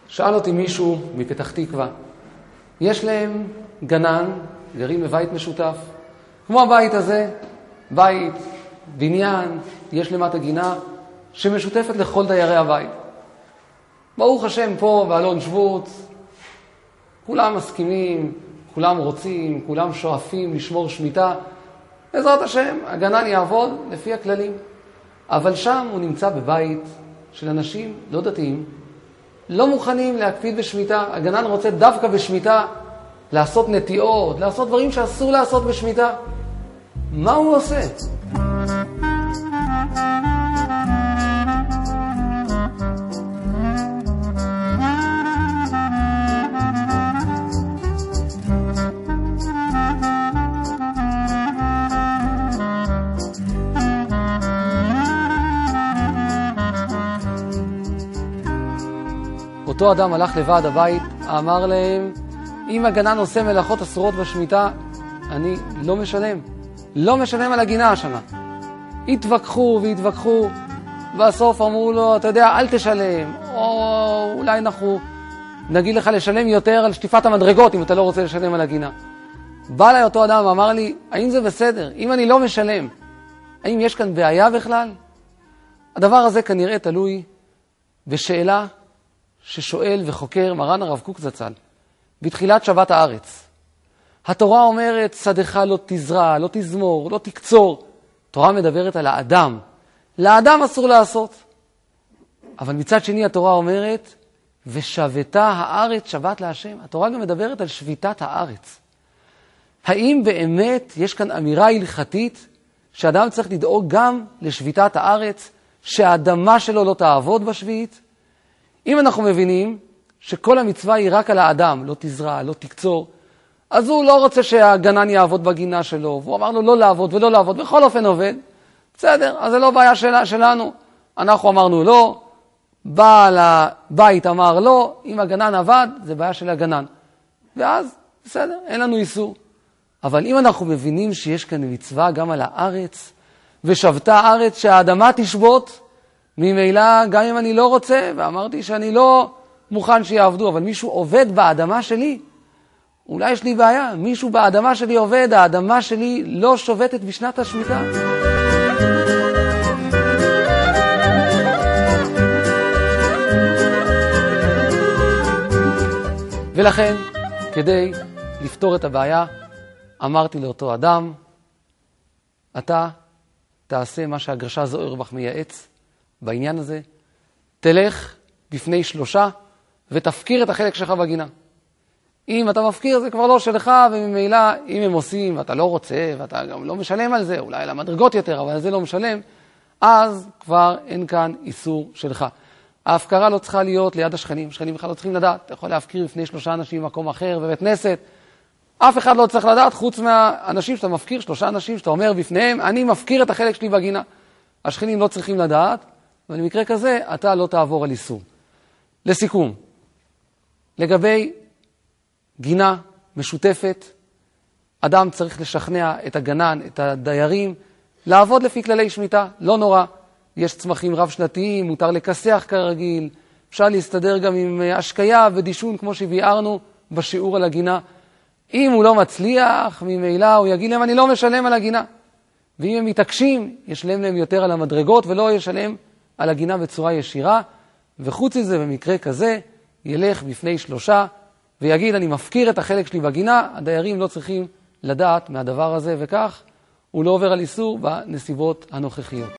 שאל אותי מישהו מפתח תקווה, יש להם גנן, גרים בבית משותף, כמו הבית הזה, בית, בניין, יש למטה גינה, שמשותפת לכל דיירי הבית. ברוך השם פה באלון שבות, כולם מסכימים, כולם רוצים, כולם שואפים לשמור שמיטה. בעזרת השם, הגנן יעבוד לפי הכללים. אבל שם הוא נמצא בבית של אנשים לא דתיים, לא מוכנים להקפיד בשמיטה. הגנן רוצה דווקא בשמיטה לעשות נטיעות, לעשות דברים שאסור לעשות בשמיטה. מה הוא עושה? אותו אדם הלך לוועד הבית, אמר להם, אם הגנן עושה מלאכות אסורות בשמיטה, אני לא משלם. לא משלם על הגינה השנה. התווכחו והתווכחו, בסוף אמרו לו, אתה יודע, אל תשלם, או אולי אנחנו נגיד לך לשלם יותר על שטיפת המדרגות, אם אתה לא רוצה לשלם על הגינה. בא אליי אותו אדם ואמר לי, האם זה בסדר? אם אני לא משלם, האם יש כאן בעיה בכלל? הדבר הזה כנראה תלוי בשאלה ששואל וחוקר מרן הרב קוק זצ"ל בתחילת שבת הארץ. התורה אומרת, שדך לא תזרע, לא תזמור, לא תקצור. התורה מדברת על האדם. לאדם אסור לעשות. אבל מצד שני התורה אומרת, ושבתה הארץ שבת להשם. התורה גם מדברת על שביתת הארץ. האם באמת יש כאן אמירה הלכתית שאדם צריך לדאוג גם לשביתת הארץ, שהאדמה שלו לא תעבוד בשביעית? אם אנחנו מבינים שכל המצווה היא רק על האדם, לא תזרע, לא תקצור, אז הוא לא רוצה שהגנן יעבוד בגינה שלו, והוא אמר לו לא לעבוד ולא לעבוד, בכל אופן עובד. בסדר, אז זה לא בעיה שלנו. אנחנו אמרנו לא, בעל הבית אמר לא, אם הגנן עבד, זה בעיה של הגנן. ואז, בסדר, אין לנו איסור. אבל אם אנחנו מבינים שיש כאן מצווה גם על הארץ, ושבתה הארץ שהאדמה תשבות, ממילא גם אם אני לא רוצה, ואמרתי שאני לא מוכן שיעבדו, אבל מישהו עובד באדמה שלי, אולי יש לי בעיה, מישהו באדמה שלי עובד, האדמה שלי לא שובתת בשנת השמיטה. ולכן, כדי לפתור את הבעיה, אמרתי לאותו אדם, אתה תעשה מה שהגרשה זוהרבך מייעץ בעניין הזה, תלך בפני 3 ותפקיר את החלק שלך בגינה. אם אתה מפקיר זה כבר לא שלך, וממילא אם הם עושים ואתה לא רוצה ואתה גם לא משלם על זה, אולי למדרגות יותר, אבל על זה לא משלם, אז כבר אין כאן איסור שלך. ההפקרה לא צריכה להיות ליד השכנים, השכנים בכלל לא צריכים לדעת, אתה יכול להפקיר בפני 3 אנשים במקום אחר, בבית כנסת, אף אחד לא צריך לדעת חוץ מהאנשים שאתה מפקיר, 3 אנשים שאתה אומר בפניהם, אני מפקיר את החלק שלי בגינה. השכנים לא צריכים לדעת, ובמקרה כזה אתה לא תעבור על איסור. לסיכום, לגבי גינה משותפת, אדם צריך לשכנע את הגנן, את הדיירים, לעבוד לפי כללי שמיטה, לא נורא. יש צמחים רב שנתיים, מותר לקסח כרגיל, אפשר להסתדר גם עם השקיה ודישון כמו שביארנו בשיעור על הגינה. אם הוא לא מצליח, ממילא הוא יגיד להם, אני לא משלם על הגינה. ואם הם מתעקשים, ישלם להם יותר על המדרגות ולא ישלם על הגינה בצורה ישירה. וחוץ מזה, במקרה כזה, ילך בפני 3 ויגיד, אני מפקיר את החלק שלי בגינה, הדיירים לא צריכים לדעת מהדבר הזה, וכך הוא לא עובר על איסור בנסיבות הנוכחיות.